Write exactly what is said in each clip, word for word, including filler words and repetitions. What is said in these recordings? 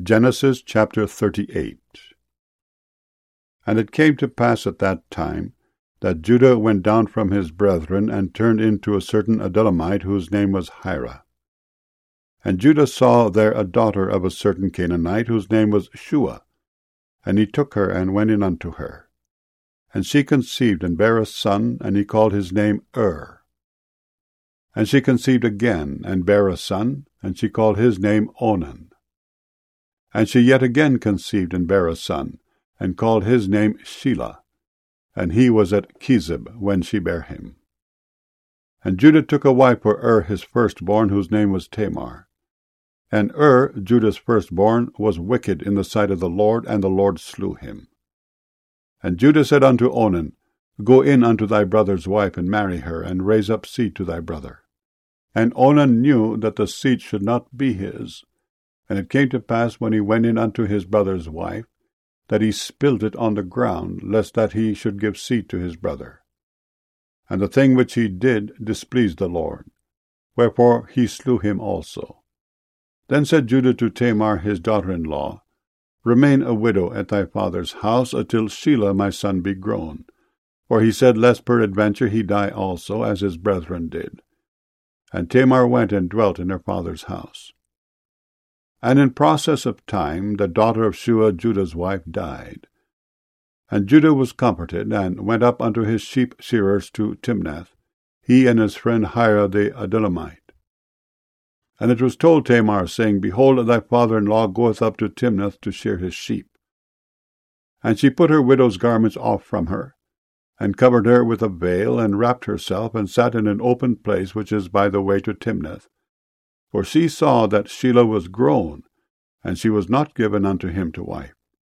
Genesis chapter thirty-eight. And it came to pass at that time that Judah went down from his brethren, and turned into a certain Adullamite, whose name was Hira. And Judah saw there a daughter of a certain Canaanite, whose name was Shua. And he took her, and went in unto her. And she conceived, and bare a son, and he called his name Ur. And she conceived again, and bare a son, and she called his name Onan. And she yet again conceived, and bare a son, and called his name Shelah. And he was at Chezib when she bare him. And Judah took a wife for Ur his firstborn, whose name was Tamar. And Ur, Judah's firstborn, was wicked in the sight of the Lord, and the Lord slew him. And Judah said unto Onan, Go in unto thy brother's wife, and marry her, and raise up seed to thy brother. And Onan knew that the seed should not be his. And it came to pass, when he went in unto his brother's wife, that he spilled it on the ground, lest that he should give seed to his brother. And the thing which he did displeased the Lord, wherefore he slew him also. Then said Judah to Tamar his daughter-in-law, Remain a widow at thy father's house, until Shelah my son be grown. For he said, Lest peradventure he die also, as his brethren did. And Tamar went and dwelt in her father's house. And in process of time the daughter of Shua, Judah's wife, died. And Judah was comforted, and went up unto his sheep shearers to Timnath, he and his friend Hira the Adullamite. And it was told Tamar, saying, Behold, thy father-in-law goeth up to Timnath to shear his sheep. And she put her widow's garments off from her, and covered her with a veil, and wrapped herself, and sat in an open place which is by the way to Timnath. For she saw that Shelah was grown, and she was not given unto him to wife.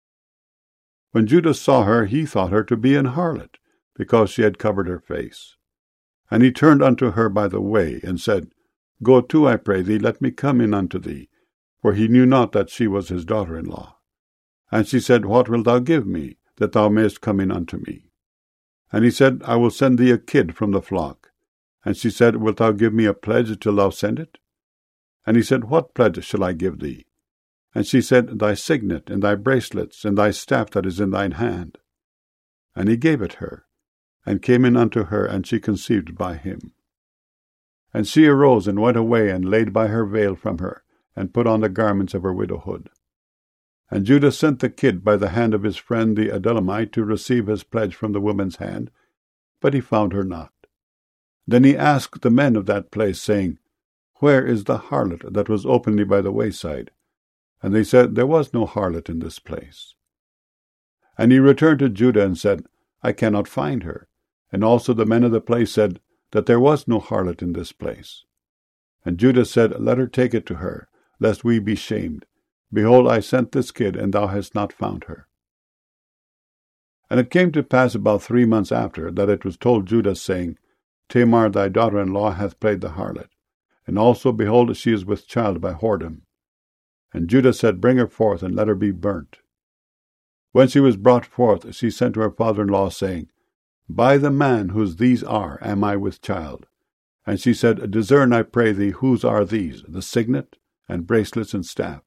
When Judah saw her, he thought her to be an harlot, because she had covered her face. And he turned unto her by the way, and said, Go to, I pray thee, let me come in unto thee. For he knew not that she was his daughter-in-law. And she said, What wilt thou give me, that thou mayest come in unto me? And he said, I will send thee a kid from the flock. And she said, Wilt thou give me a pledge till thou send it? And he said, What pledge shall I give thee? And she said, Thy signet, and thy bracelets, and thy staff that is in thine hand. And he gave it her, and came in unto her, and she conceived by him. And she arose, and went away, and laid by her veil from her, and put on the garments of her widowhood. And Judah sent the kid by the hand of his friend the Adullamite to receive his pledge from the woman's hand, but he found her not. Then he asked the men of that place, saying, Where is the harlot that was openly by the wayside? And they said, There was no harlot in this place. And he returned to Judah, and said, I cannot find her. And also the men of the place said, That there was no harlot in this place. And Judah said, Let her take it to her, lest we be shamed. Behold, I sent this kid, and thou hast not found her. And it came to pass about three months after, that it was told Judah, saying, Tamar thy daughter-in-law hath played the harlot. And also, behold, she is with child by whoredom. And Judah said, Bring her forth, and let her be burnt. When she was brought forth, she sent to her father-in-law, saying, By the man whose these are am I with child. And she said, Discern, I pray thee, whose are these, the signet, and bracelets, and staff?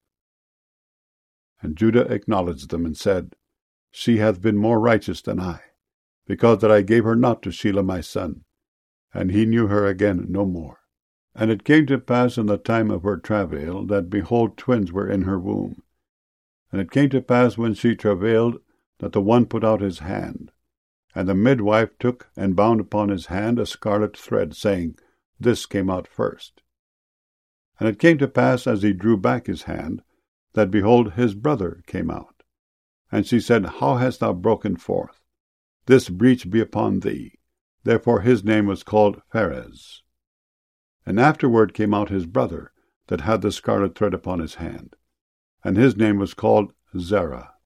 And Judah acknowledged them, and said, She hath been more righteous than I, because that I gave her not to Shelah my son. And he knew her again no more. And it came to pass in the time of her travail, that, behold, twins were in her womb. And it came to pass, when she travailed, that the one put out his hand. And the midwife took and bound upon his hand a scarlet thread, saying, This came out first. And it came to pass, as he drew back his hand, that, behold, his brother came out. And she said, How hast thou broken forth? This breach be upon thee. Therefore his name was called Pharez. And afterward came out his brother, that had the scarlet thread upon his hand, and his name was called Zerah.